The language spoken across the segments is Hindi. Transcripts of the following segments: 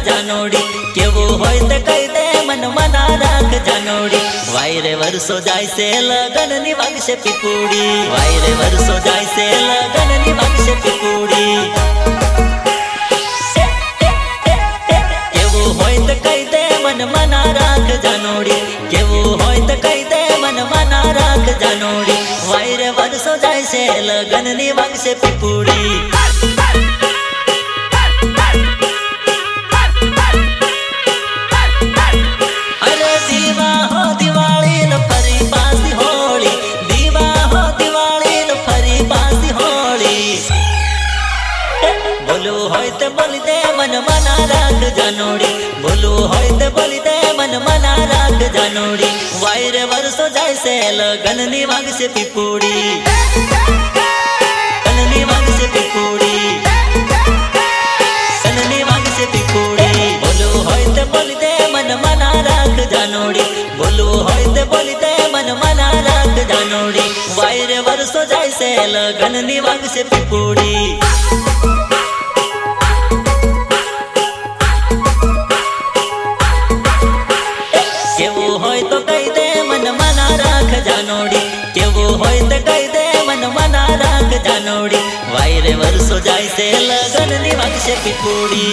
जानोड़ी केवो होय ते कही दे मन मना राख जानोड़ी। वायरे वर्षो जाय से लगन नी वागशे पिपुड़ी, वायरे वर्षो जाय से लगन नी वागशे पिपुड़ी। केवो होय ते कही दे मन मना राख जानोड़ी, केवो होय ते कही दे मन मना राख जानोड़ी। वायरे वर्षो जाय से लगन नी वागशे पिपुड़ी। बोलू होय ते बोली दे मन मना राख जानोड़ी, बोलू होय ते बोली दे मन मना राख जानोड़ी। वायरे वर्षो जाय से लगन नी वागशे पिपुड़ी, लगन नी वागशे पिपुड़ी, लगन नी वागशे पिपुड़ी। बोलू होय ते बोली दे मन मना राख जानोड़ी, बोलू होय ते बोली दे मन मना राख जानोड़ी। वायरे वर्षो जाय से लगन नी वागशे पिपुड़ी। केवो होय तो कही दे मन मना राख जानोड़ी, केवो होय तो कही दे मन मना राख जानोड़ी। वायरे वर्षो जाय से लगन नी वागशे पिपुड़ी।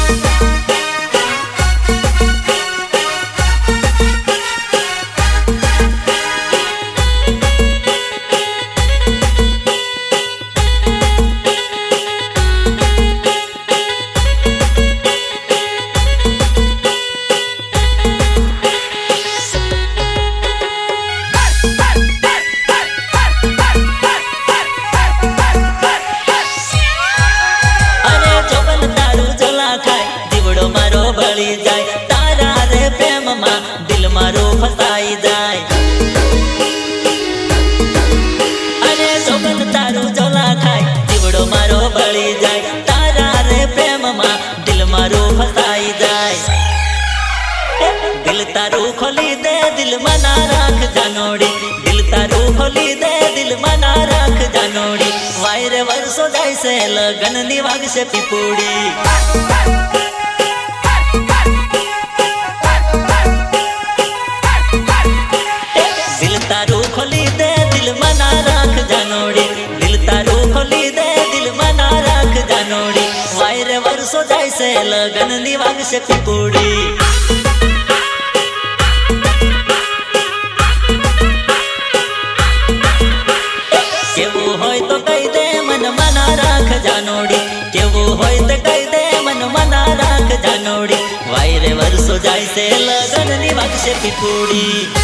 जाय तारा रे प्रेम मा दिल मारो फसाई जाय। अरे सोबन तारू जोला खाय जीवड़ो मारो बળી जाय, तारा रे प्रेम मा दिल मारो फसाई जाय। दिल तारू खोली दे दिल मना राख जानोड़ी, दिल तारू खोली दे दिल मना राख जानोड़ी। वायरे वर्षो जाय से लगन नी वागशे पिपुड़ी। तारू खोली दे दिल मना राख जानोड़ी, दिल तारू खोली दे दिल मना राख जानोड़ी। वायरे वर्षो जाय से लगन नी वागशे पिपुड़ी। केवो होय तो कही दे मन मना राख जानोड़ी, केवो होय तो कही दे मन मना राख जानोड़ी। वायरे वर्षो जाय से लगन नी वागशे पिपुड़ी।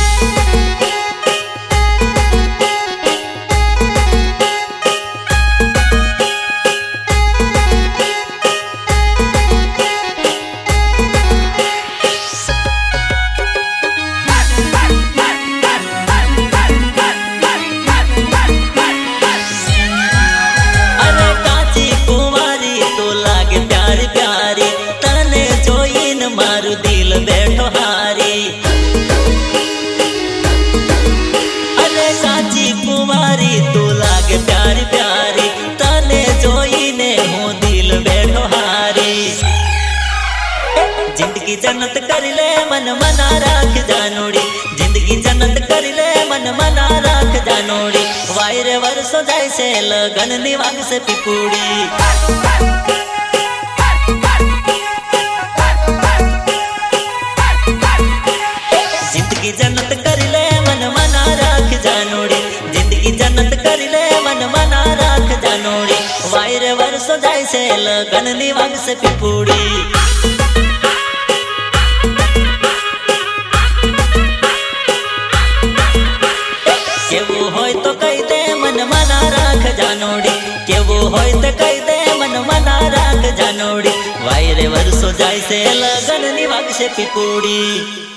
मारू दिल बैठो हारी, अरे काची कुमारी तू लागे प्यारी प्यारी, तने जोई ने हूँ दिल बैठो हारी। जिंदगी जन्नत कर ले मन मना राख जानोड़ी, जिंदगी जन्नत कर ले मन मना राख जानोड़ी। वायरे वर्षो जाय से लगन नी वागशे पिपुड़ी। जिंदगी जन्नत कर ले मन मना राख जानोड़ी, जिंदगी जन्नत कर ले मन मना राख जानोड़ी। वायरे वर्षो जाय से लगन नी वागशे पिपुड़ी। केवो होय तो कही दे मन मना राख जानोड़ी, केवो होय तो कही दे मन मना राख जानोड़ी। वायरे वर्षो जाय से लगन नी वागशे पिपुड़ी।